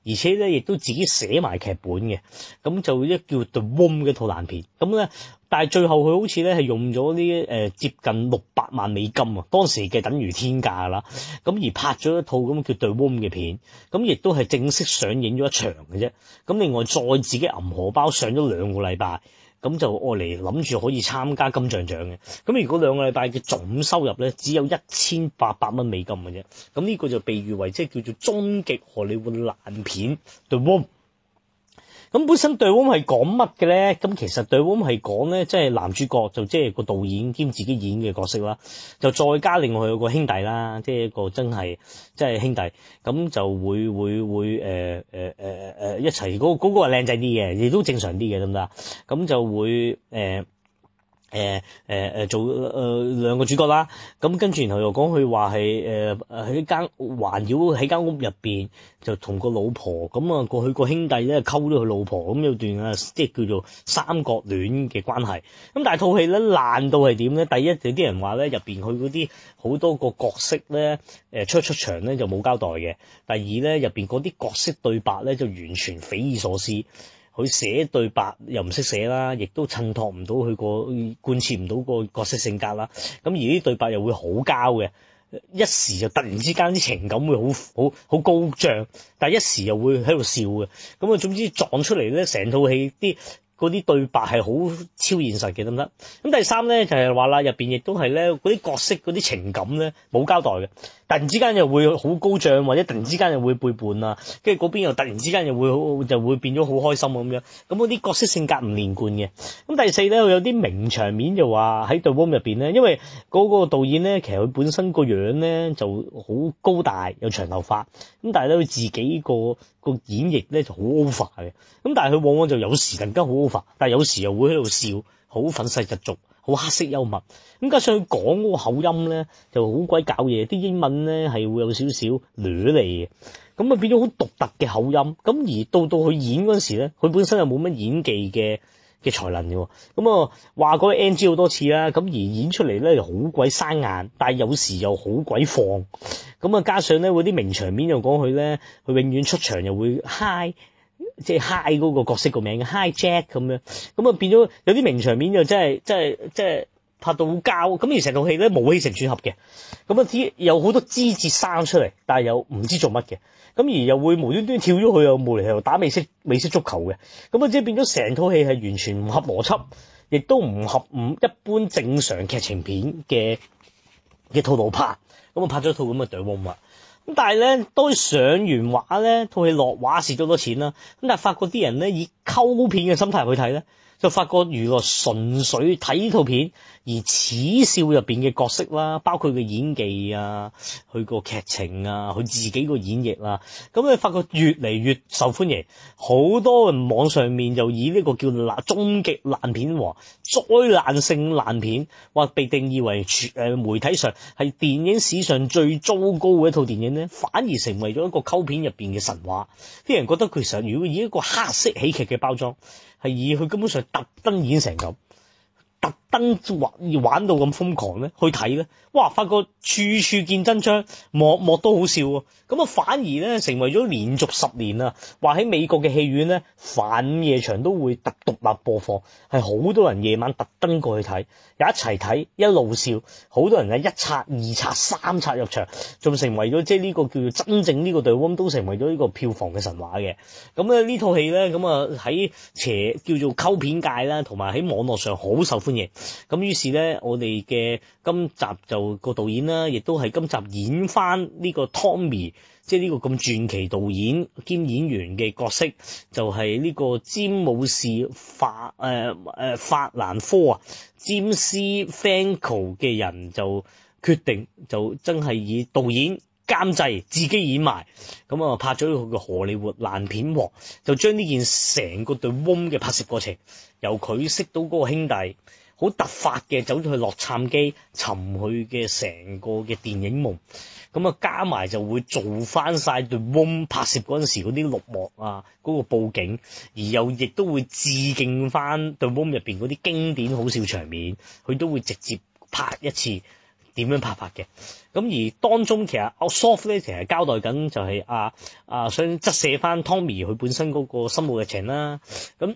而且咧亦都自己寫埋劇本嘅，咁就一叫 The Room 嘅套爛片，咁咧但係最後佢好似咧係用咗啲誒接近六百萬美金啊，當時嘅等於天價啦，咁而拍咗一套咁叫 The Room 嘅片，咁亦都係正式上映咗一場嘅啫，咁另外再自己揞荷包上咗兩個禮拜。咁就愛嚟諗住可以參加金像獎嘅，咁如果兩個禮拜嘅總收入咧只有一千八百蚊美金嘅啫，咁呢個就被譽為即係叫做終極荷里活爛片 The Room。咁本身 The Room 係講乜嘅咧？咁其實 The Room係講咧，即係男主角就即係個導演兼自己演嘅角色啦，就再加另外有個兄弟啦，即係一個真係即係兄弟，咁就會會會誒誒誒誒一齊嗰嗰個係靚仔啲嘅，亦都正常啲嘅，得唔得？咁就會誒。呃誒誒誒做誒、呃、兩個主角啦，咁跟住然後又講佢話係誒誒喺間環繞喺間屋入邊就同個老婆咁啊，過去個兄弟咧溝咗佢老婆，咁有段啊即係叫做三角戀嘅關係。咁但係套戲咧爛到係點咧？第一有啲人話咧入邊佢嗰啲好多個角色咧誒出出場咧就冇交代嘅。第二咧入邊嗰啲角色對白咧就完全匪夷所思。佢寫對白又唔識寫啦，亦都襯托唔到佢個貫徹唔到個角色性格啦。咁而啲對白又會好膠嘅，一時就突然之間啲情感會好好好高漲，但係一時又會喺度笑嘅。咁啊，總之撞出嚟咧，成套戲啲嗰啲對白係好超現實嘅，得唔得？咁第三咧就係話啦，入邊亦都係咧嗰啲角色嗰啲情感咧冇交代嘅。突然之間又會好高漲，或者突然之間又會背叛啊，跟住嗰邊又突然之間又會好就會變咗好開心咁樣，咁嗰啲角色性格唔連貫嘅。咁第四咧，佢有啲名場面就話喺 The Room 入邊咧，因為嗰個導演咧，其實佢本身個樣咧就好高大，有長頭髮，咁但係咧佢自己個個演繹咧就好 over 嘅，咁但係佢往往就有時突然間好 over，但係有時又會喺度笑，好憤世嫉俗。好黑色幽默，咁加上佢講嗰個口音咧就好鬼搞嘢，啲英文咧係會有少少攣嚟嘅，咁啊變咗好獨特嘅口音。咁而到到佢演嗰陣時咧，佢本身又冇乜演技嘅嘅才能嘅，咁啊話過 N G 好多次啦，咁而演出嚟咧又好鬼生硬，但係有時又好鬼放，咁啊加上咧嗰啲名場面又講佢咧，佢永遠出場又會嗨。即係 Hi 嗰個角色個名 Hi Jack 咁樣，咁啊變咗有啲名場面就真係真係真係拍到好膠，咁而成套戲咧冇起承轉合嘅，咁啊啲有好多枝節生出嚟，但係又唔知做乜嘅，咁而又會無端端跳咗去又無厘頭打美式美式足球嘅，咁啊即係變咗成套戲係完全唔合邏輯，亦都唔合唔一般正常劇情片嘅嘅套路拍，咁啊拍咗套咁嘅對黃物。咁但係咧，當上完畫咧，套戲落畫蝕咗好多錢啦。咁但係發覺啲人咧以溝片嘅心態去睇咧，就發覺原來純粹睇呢套片而恥笑入邊嘅角色啦，包括佢演技啊、佢個劇情啊、佢自己個演繹啦，咁你發覺越嚟越受歡迎。好多人網上面就以呢個叫爛終極爛片王、災難性爛片，或被定義為誒媒體上係電影史上最糟糕嘅一套電影咧，反而成為咗一個溝片入邊嘅神話。啲人覺得佢其實如果以一個黑色喜劇嘅包裝，係以佢根本上特登演成咁。特登玩玩到咁瘋狂咧，去睇咧，哇！發覺處處見真章，幕幕都好笑喎。咁啊，反而咧成為咗連續十年啊，話喺美國嘅戲院咧，凡午夜場都會特獨立播放，係好多人夜晚特登過去睇，又一齊睇，一路笑，好多人係一刷、二刷、三刷入場，仲成為咗即係呢個叫做真正呢個對 Room 都成為咗呢個票房嘅神話嘅。咁咧呢套戲咧，咁啊喺邪叫做溝片界啦，同埋喺網絡上好受歡迎。咁於是咧，我哋嘅今集就個導演啦，亦都係今集演翻呢個 Tommy，即係呢個咁傳奇導演兼演員嘅角色，就係、是、呢個詹姆士法誒誒法蘭科啊，詹斯 Franco 嘅人就決定就真係以導演監製自己演埋，咁啊拍咗佢嘅荷里活爛片王，就將呢件成個對 Room 嘅拍攝過程，由佢識到嗰個兄弟。好突發嘅走咗去洛杉磯尋佢嘅成個嘅電影夢，咁啊加埋就會做翻晒對 Room 拍攝嗰陣時嗰啲綠幕啊，嗰、嗰個佈景，而又亦都會致敬翻對 Room 入邊嗰啲經典好笑場面，佢都會直接拍一次， 點樣拍法嘅。咁而當中其實阿 Soft 咧，其實交代緊就係啊啊想側寫翻 Tommy 佢本身嗰個心路歷程啦。咁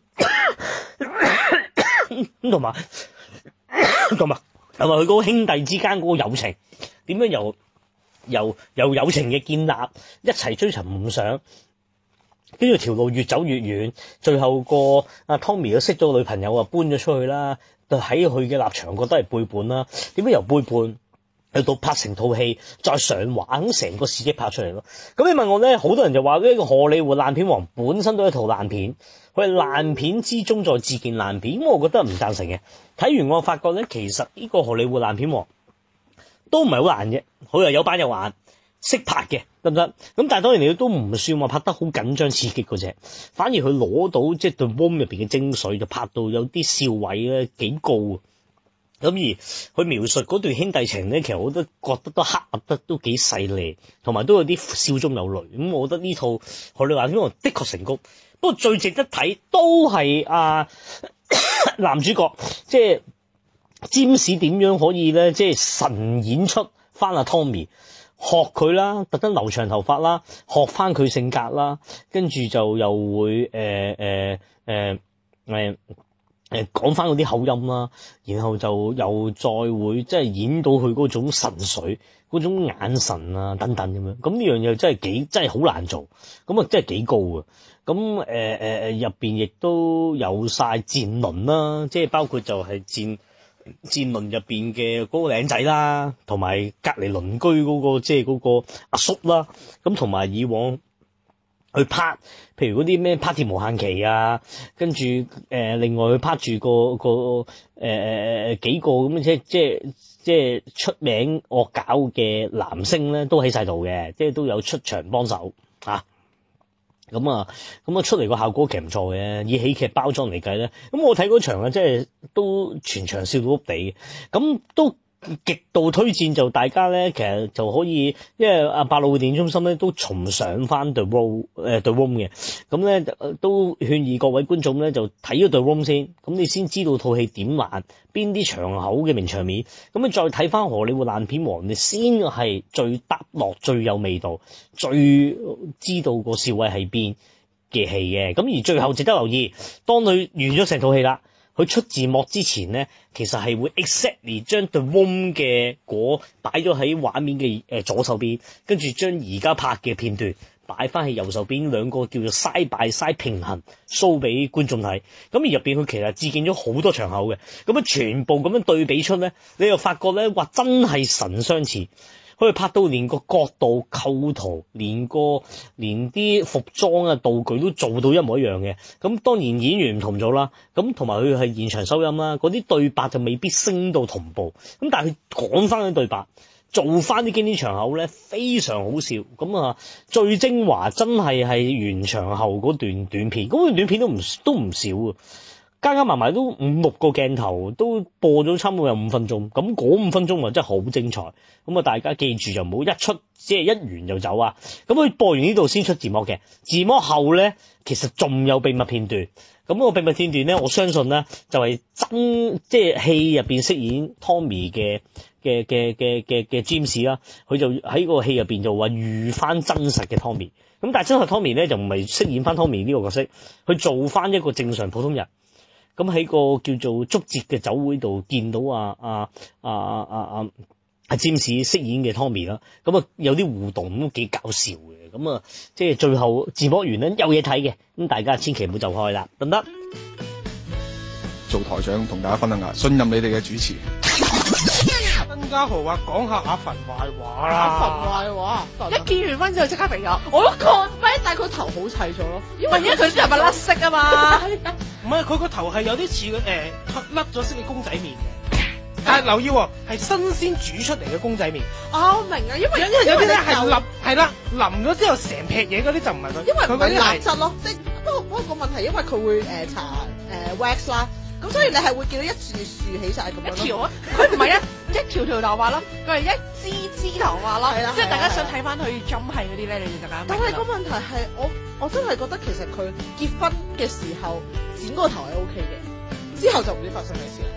咁同埋同埋同埋佢嗰個兄弟之間嗰個友情點樣由由由友情嘅建立一齊追尋夢想。跟住條路越走越遠，最後個阿 Tommy 都識咗女朋友啊，搬咗出去啦。就喺佢嘅立場覺得係背叛啦。點解由背叛去到拍成套戲，再上畫咁成個事蹟拍出嚟咯？咁你問我咧，好多人就話呢個荷里活爛片王本身都係一套爛片，佢係爛片之中再自建爛片。咁我覺得唔贊成嘅。睇完我發覺咧，其實呢個荷里活爛片王都唔係好爛嘅，佢又有板有眼。識拍嘅得唔得？咁但係當然你都唔算話拍得好緊張刺激嗰隻，反而佢攞到即係對 Room 入邊嘅精髓，就拍到有啲笑位咧幾高啊！咁而佢描述嗰段兄弟情咧，其實我都覺得都刻畫得都幾細膩，同埋都有啲笑中有淚。咁我覺得呢套《荷里活爛片王》的確成功，不過最值得睇都係啊男主角，即係占士點樣可以咧，即係神演出翻阿 Tommy。學佢啦，特登留長頭髮啦，學翻佢性格啦，跟住就又會誒誒誒誒誒講翻嗰啲口音啦，然後就又再會即係演到佢嗰種神髓、嗰種眼神啊等等咁樣。咁呢樣嘢真係幾真係好難做，咁啊真係幾高啊！咁誒誒誒入邊亦都有晒戰輪啦，即係包括就係戰。戰輪入邊嘅嗰個靚仔啦，同埋隔離鄰居嗰、嗰個即係嗰個阿叔啦，咁同埋以往去拍，譬如嗰啲咩 Party 無限期啊，跟住誒、呃、另外去拍住個個誒誒誒幾個咁即係即係即係出名惡搞嘅男星咧，都喺晒度嘅，即係都有出場幫手嚇。咁啊，咁啊出嚟個效果其實唔錯嘅，以喜劇包裝嚟計咧，咁我睇嗰場啊，即係都全場笑到屋地嘅，咁都極度推薦就大家咧，其實就可以，因為阿百老匯電影中心咧都重上翻 The Room 誒 The Room 嘅，咁咧都勸議各位觀眾咧就睇咗 The Room 先，咁你先知道套戲點爛，邊啲場口嘅名場面，咁你再睇翻荷里活爛片王，你先係最得落、最有味道、最知道個笑位喺邊嘅戲嘅。咁而最後值得留意，當佢完咗成套戲啦。佢出字幕之前咧，其實係會 exactly 將 The Room 嘅果擺咗喺畫面嘅誒左手邊，跟住將而家拍嘅片段擺翻喺右手邊，兩個叫做 side by side 平衡 show 俾觀眾睇。咁而入邊佢其實致敬咗好多場口嘅，咁啊全部咁樣對比出咧，你又發覺咧，哇真係神相似。佢拍到連個角度構圖，連個連啲服裝啊道具都做到一模一樣嘅。咁當然演員唔同咗啦，咁同埋佢係現場收音啦，嗰啲對白就未必升到同步。咁但係佢講翻啲對白，做翻啲經典場口咧，非常好笑。咁啊，最精華真係係完場後嗰段短片，嗰段短片都唔都唔少啊。加加埋埋都五六個鏡頭，都播咗差唔多有五分鐘，咁嗰五分鐘啊真係好精彩，咁啊大家記住就唔好一出即係一完就走啊！咁佢播完呢度先出字幕嘅，字幕後咧其實仲有秘密片段，咁個秘密片段咧我相信咧就係、是、真即係戲入邊飾演 Tommy 嘅嘅嘅嘅嘅嘅 James 啦，佢就喺個戲入邊就話遇翻真實嘅 Tommy， 咁但係真實 Tommy 咧就唔係飾演翻 Tommy 呢個角色，佢做翻一個正常普通人。咁喺個叫做竹節嘅酒會度見到啊啊啊啊啊啊占士飾演嘅 Tommy 啦，咁啊有啲互動都幾搞笑嘅，咁啊即係最後字幕完咧有嘢睇嘅，咁大家千祈唔好走開啦，得唔得？ 做台長同大家分享下，信任你哋嘅主持。 曾家豪話講下阿墳壞話啦， 阿墳壞話，一見完婚之後即刻肥咗，我都覺咩？但係佢頭好砌咗咯，因為因為佢係咪甩色啊嘛？ 唔係佢個頭係有啲似誒甩咗色嘅公仔麵嘅，但係留意喎，係新鮮煮出嚟嘅公仔麵。 啊，我明啊，因為因為有啲咧係淋係啦，淋咗之後成劈嘢嗰啲就唔係佢， 因為佢嗰啲係蠟質咯，即係不過不過個問題，因為佢會誒搽誒 wax 啦。咁所以你係會見到一樹樹起晒咁樣咯。一條啊，佢唔係一一條條頭髮咯，佢係一支支頭髮咯。係啦，即係大家想睇翻佢針係嗰啲咧，你哋就咁。但係個問題係，我我真係覺得其實佢結婚嘅時候剪嗰個頭係 O K 嘅，之後就唔知發生咩事啦。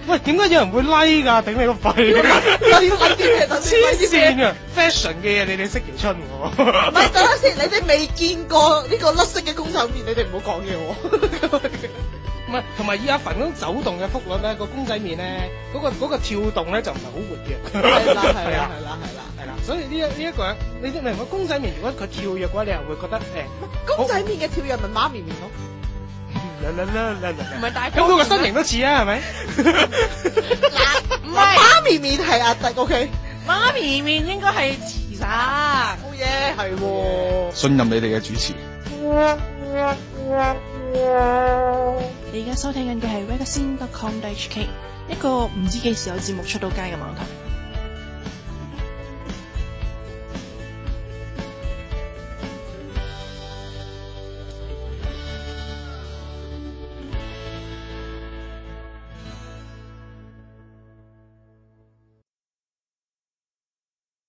喂，點解有人會 like 㗎？頂你個肺！ 拉拉啲咩？等先，拉黐啲咩？ 線啊 ！fashion 嘅嘢你哋識條春喎。 唔係，等陣先，你哋未見過呢個甩色嘅公仔麵，你哋唔好講嘢喎。 唔係，同埋以阿凡嗰種走動嘅幅率咧，個公仔麵咧，嗰、個嗰、個跳動咧就唔係好活躍。 係啦，係啦， 係啊係啦，係啦。 係啦，所以呢一呢一個人，你明唔明個公仔麵如果佢跳躍嘅話，你又會覺得誒， 公仔麵嘅跳躍咪媽咪麵咯。 唔係大咁嗰個身形都似啊，係咪？ 嗱，唔係媽咪麵係阿迪 OK。 媽咪麵應該係慈生。 好嘢，係喎。 信任你哋嘅主持。 你而家收聽緊嘅係 Magazine dot com dot H K， 一個唔知幾時有節目出到街嘅網台。